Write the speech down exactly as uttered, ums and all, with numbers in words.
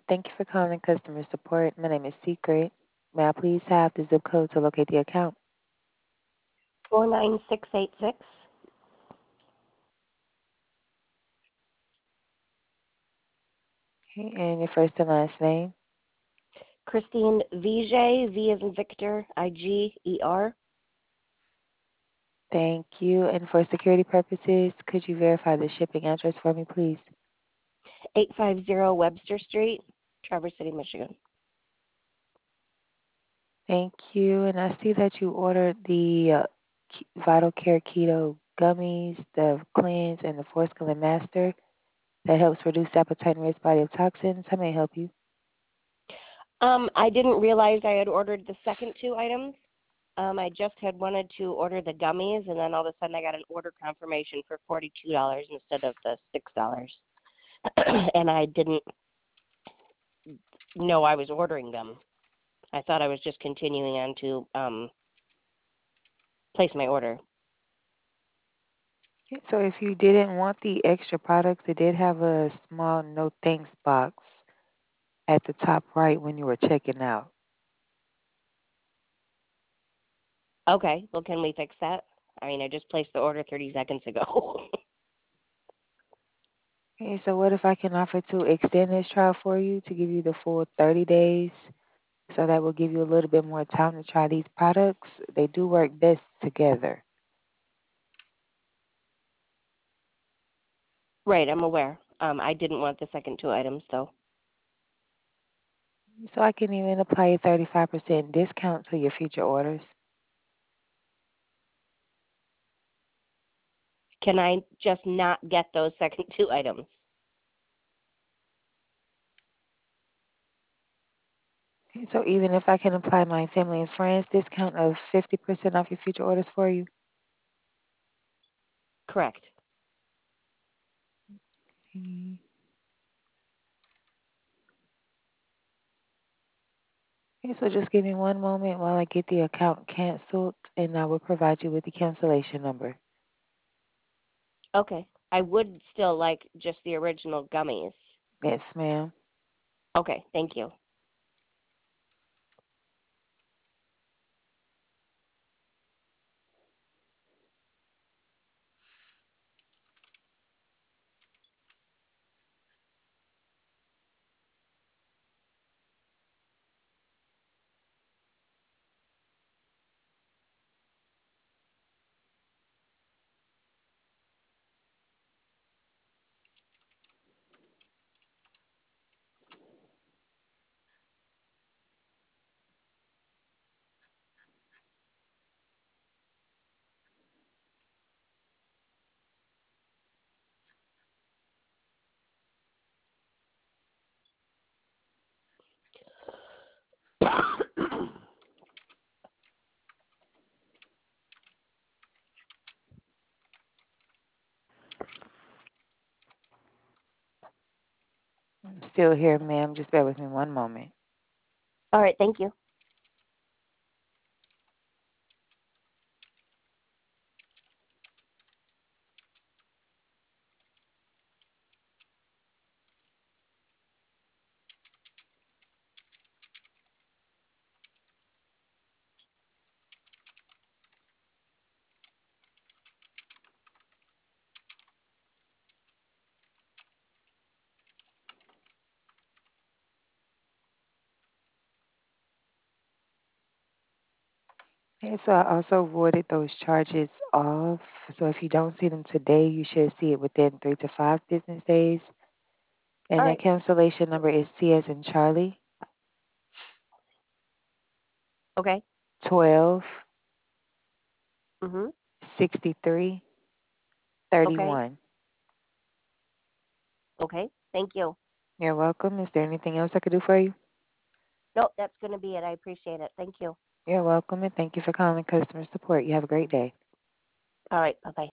Thank you for calling customer support. My name is Secret. May I please have the zip code to locate the account? four nine six eight six. Okay, and your first and last name? Christine Viger, V as in Victor, I G E R. Thank you. And for security purposes, could you verify the shipping address for me, please? eight five zero Webster Street, Traverse City, Michigan. Thank you. And I see that you ordered the uh, Ke- Vital Care Keto gummies, the cleanse, and the Forskolin Master that helps reduce appetite and rid body of toxins. How may I help you? Um, I didn't realize I had ordered the second two items. Um, I just had wanted to order the gummies, and then all of a sudden I got an order confirmation for forty-two dollars instead of the six dollars. And I didn't know I was ordering them. I thought I was just continuing on to um, place my order. Okay, so if you didn't want the extra products, it did have a small no thanks box at the top right when you were checking out. Okay, well, can we fix that? I mean, I just placed the order thirty seconds ago. Okay, so what if I can offer to extend this trial for you to give you the full thirty days? So that will give you a little bit more time to try these products. They do work best together. Right, I'm aware. Um, I didn't want the second two items, so So I can even apply a thirty-five percent discount to your future orders. can I just not get those second two items? Okay, so even if I can apply my family and friends discount of fifty percent off your future orders for you. Correct. Mm. Okay, so just give me one moment while I get the account canceled, and I will provide you with the cancellation number. Okay. I would still like just the original gummies. Yes, ma'am. Okay, thank you. I'm still here, ma'am. Just bear with me one moment. All right, thank you. Okay, so I also voided those charges off. So if you don't see them today, you should see it within three to five business days. All And that right. cancellation number is C as in Charlie, Okay. twelve Mhm. sixty-three Okay. thirty-one. Okay. Thank you. You're welcome. Is there anything else I could do for you? Nope, that's going to be it. I appreciate it. Thank you. You're welcome, and thank you for calling customer support. You have a great day. All right. Bye-bye.